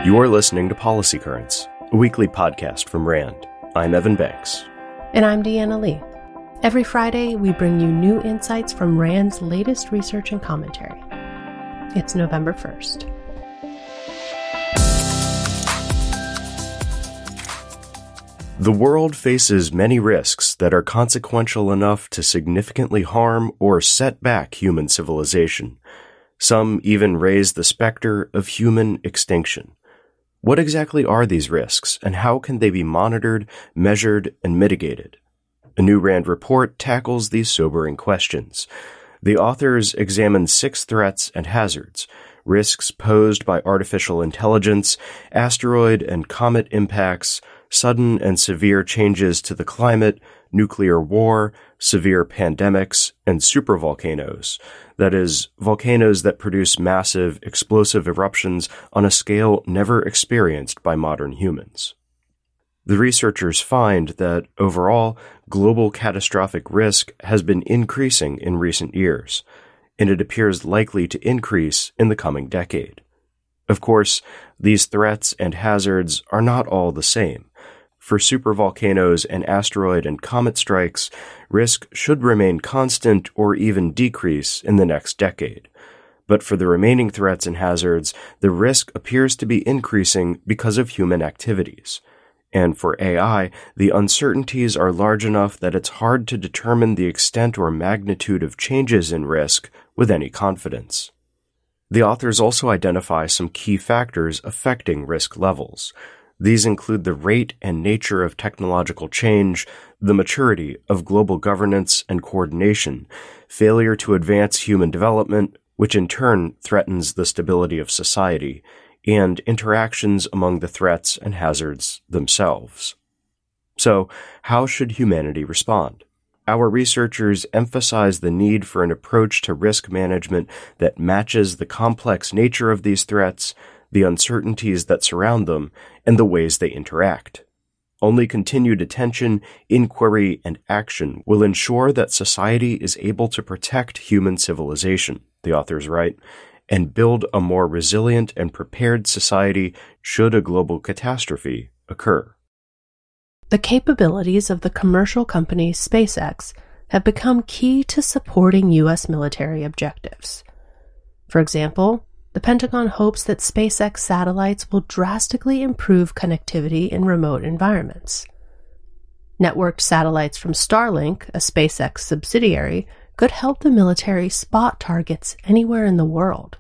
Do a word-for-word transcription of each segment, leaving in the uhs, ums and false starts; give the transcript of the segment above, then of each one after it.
You're listening to Policy Currents, a weekly podcast from RAND. I'm Evan Banks. And I'm Deanna Lee. Every Friday, we bring you new insights from RAND's latest research and commentary. It's November first. The world faces many risks that are consequential enough to significantly harm or set back human civilization. Some even raise the specter of human extinction. What exactly are these risks, and how can they be monitored, measured, and mitigated? A new RAND report tackles these sobering questions. The authors examine six threats and hazards, risks posed by artificial intelligence, asteroid and comet impacts, sudden and severe changes to the climate, nuclear war, severe pandemics, and supervolcanoes. That is, volcanoes that produce massive, explosive eruptions on a scale never experienced by modern humans. The researchers find that, overall, global catastrophic risk has been increasing in recent years, and it appears likely to increase in the coming decade. Of course, these threats and hazards are not all the same. For supervolcanoes and asteroid and comet strikes, risk should remain constant or even decrease in the next decade. But for the remaining threats and hazards, the risk appears to be increasing because of human activities. And for A I, the uncertainties are large enough that it's hard to determine the extent or magnitude of changes in risk with any confidence. The authors also identify some key factors affecting risk levels. These include the rate and nature of technological change, the maturity of global governance and coordination, failure to advance human development, which in turn threatens the stability of society, and interactions among the threats and hazards themselves. So, how should humanity respond? Our researchers emphasize the need for an approach to risk management that matches the complex nature of these threats, the uncertainties that surround them, and the ways they interact. Only continued attention, inquiry, and action will ensure that society is able to protect human civilization, the authors write, and build a more resilient and prepared society should a global catastrophe occur. The capabilities of the commercial company SpaceX have become key to supporting U S military objectives. For example, the Pentagon hopes that SpaceX satellites will drastically improve connectivity in remote environments. Networked satellites from Starlink, a SpaceX subsidiary, could help the military spot targets anywhere in the world.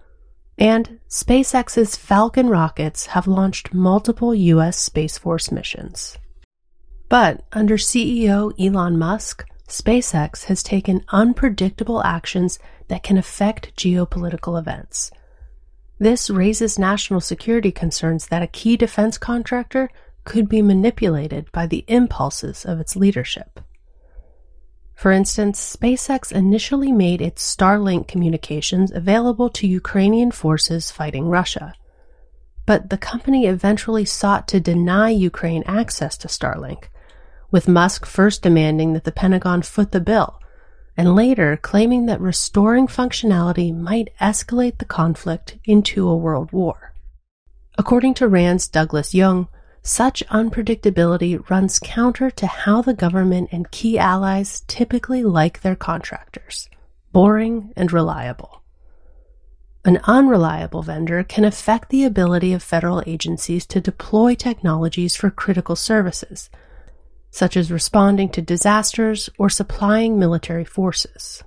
And SpaceX's Falcon rockets have launched multiple U S Space Force missions. But under C E O Elon Musk, SpaceX has taken unpredictable actions that can affect geopolitical events. This raises national security concerns that a key defense contractor could be manipulated by the impulses of its leadership. For instance, SpaceX initially made its Starlink communications available to Ukrainian forces fighting Russia. But the company eventually sought to deny Ukraine access to Starlink, with Musk first demanding that the Pentagon foot the bill, and later claiming that restoring functionality might escalate the conflict into a world war. According to RAND's Douglas Young, such unpredictability runs counter to how the government and key allies typically like their contractors: boring and reliable. An unreliable vendor can affect the ability of federal agencies to deploy technologies for critical services, such as responding to disasters or supplying military forces.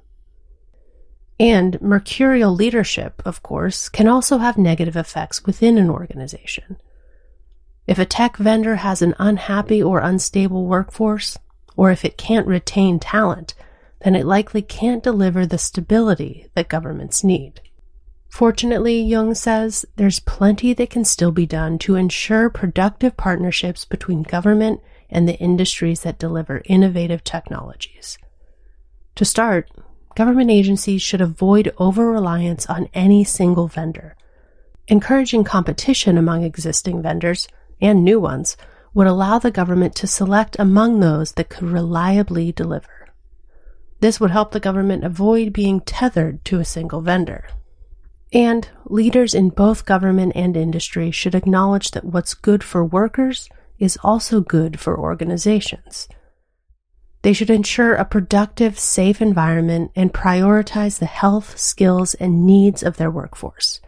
And mercurial leadership, of course, can also have negative effects within an organization. If a tech vendor has an unhappy or unstable workforce, or if it can't retain talent, then it likely can't deliver the stability that governments need. Fortunately, Young says, there's plenty that can still be done to ensure productive partnerships between government and the industries that deliver innovative technologies. To start, government agencies should avoid over-reliance on any single vendor. Encouraging competition among existing vendors, and new ones, would allow the government to select among those that could reliably deliver. This would help the government avoid being tethered to a single vendor. And leaders in both government and industry should acknowledge that what's good for workers is also good for organizations. They should ensure a productive, safe environment and prioritize the health, skills, and needs of their workforce.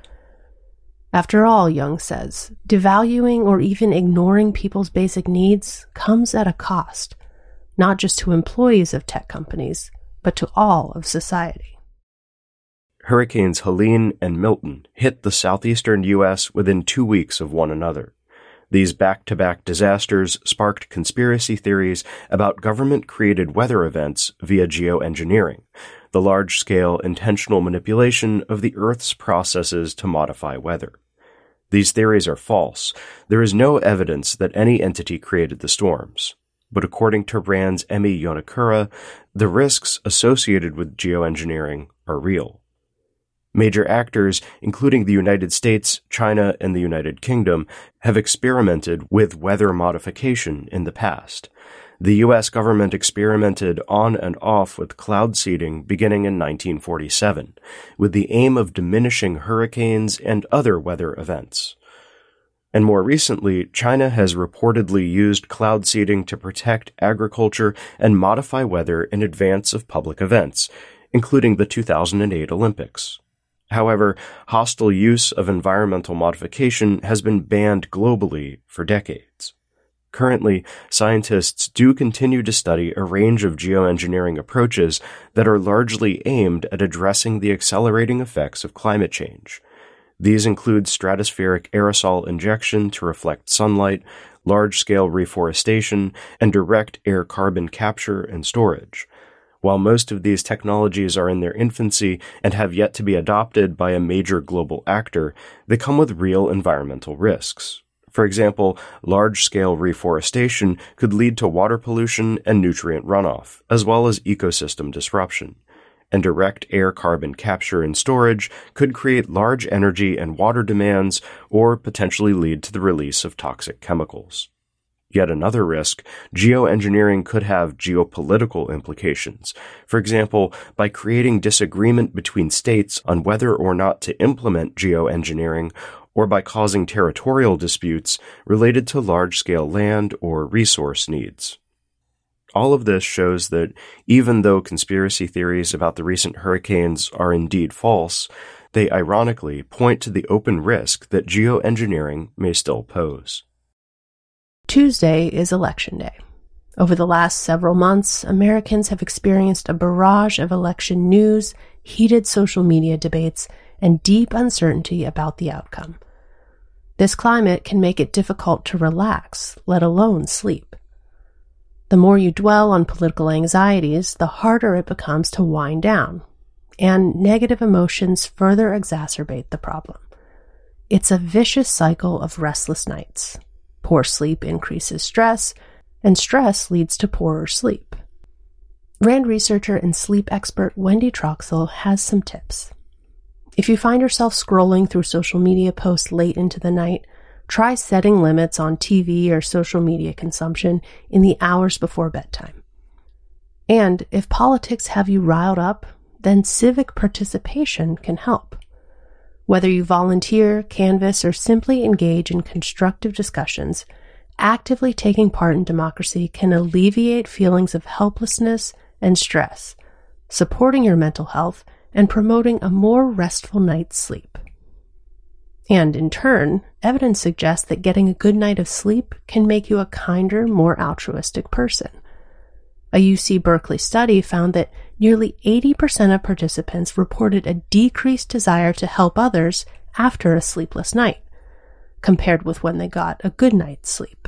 After all, Young says, devaluing or even ignoring people's basic needs comes at a cost, not just to employees of tech companies, but to all of society. Hurricanes Helene and Milton hit the southeastern U S within two weeks of one another. These back-to-back disasters sparked conspiracy theories about government-created weather events via geoengineering, the large-scale intentional manipulation of the Earth's processes to modify weather. These theories are false. There is no evidence that any entity created the storms. But according to RAND's Emi Yonekura, the risks associated with geoengineering are real. Major actors, including the United States, China, and the United Kingdom, have experimented with weather modification in the past. The U S government experimented on and off with cloud seeding beginning in nineteen forty-seven, with the aim of diminishing hurricanes and other weather events. And more recently, China has reportedly used cloud seeding to protect agriculture and modify weather in advance of public events, including the two thousand eight Olympics. However, hostile use of environmental modification has been banned globally for decades. Currently, scientists do continue to study a range of geoengineering approaches that are largely aimed at addressing the accelerating effects of climate change. These include stratospheric aerosol injection to reflect sunlight, large-scale reforestation, and direct air carbon capture and storage. While most of these technologies are in their infancy and have yet to be adopted by a major global actor, they come with real environmental risks. For example, large-scale reforestation could lead to water pollution and nutrient runoff, as well as ecosystem disruption. And direct air carbon capture and storage could create large energy and water demands or potentially lead to the release of toxic chemicals. Yet another risk, geoengineering could have geopolitical implications. For example, by creating disagreement between states on whether or not to implement geoengineering, or by causing territorial disputes related to large-scale land or resource needs. All of this shows that even though conspiracy theories about the recent hurricanes are indeed false, they ironically point to the open risk that geoengineering may still pose. Tuesday is Election Day. Over the last several months, Americans have experienced a barrage of election news, heated social media debates, and deep uncertainty about the outcome. This climate can make it difficult to relax, let alone sleep. The more you dwell on political anxieties, the harder it becomes to wind down, and negative emotions further exacerbate the problem. It's a vicious cycle of restless nights. Poor sleep increases stress, and stress leads to poorer sleep. RAND researcher and sleep expert Wendy Troxell has some tips. If you find yourself scrolling through social media posts late into the night, try setting limits on T V or social media consumption in the hours before bedtime. And if politics have you riled up, then civic participation can help. Whether you volunteer, canvass, or simply engage in constructive discussions, actively taking part in democracy can alleviate feelings of helplessness and stress, supporting your mental health and promoting a more restful night's sleep. And in turn, evidence suggests that getting a good night of sleep can make you a kinder, more altruistic person. A U C Berkeley study found that nearly eighty percent of participants reported a decreased desire to help others after a sleepless night, compared with when they got a good night's sleep.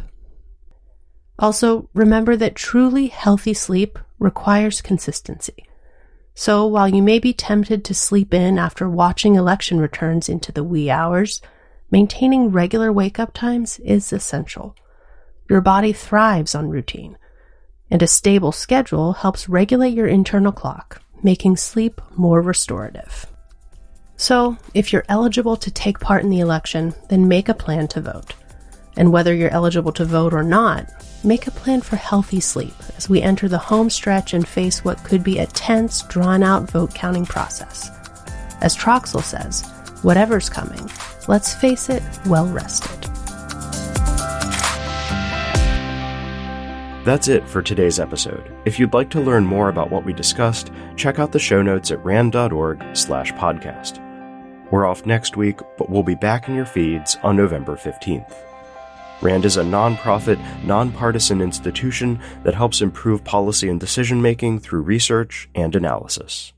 Also, remember that truly healthy sleep requires consistency. So while you may be tempted to sleep in after watching election returns into the wee hours, maintaining regular wake-up times is essential. Your body thrives on routine, and a stable schedule helps regulate your internal clock, making sleep more restorative. So, if you're eligible to take part in the election, then make a plan to vote. And whether you're eligible to vote or not, make a plan for healthy sleep as we enter the home stretch and face what could be a tense, drawn-out vote-counting process. As Troxell says, Whatever's coming, let's face it, well-rested. That's it for today's episode. If you'd like to learn more about what we discussed, check out the show notes at rand.org slash podcast. We're off next week, but we'll be back in your feeds on November fifteenth. RAND is a nonprofit, nonpartisan institution that helps improve policy and decision-making through research and analysis.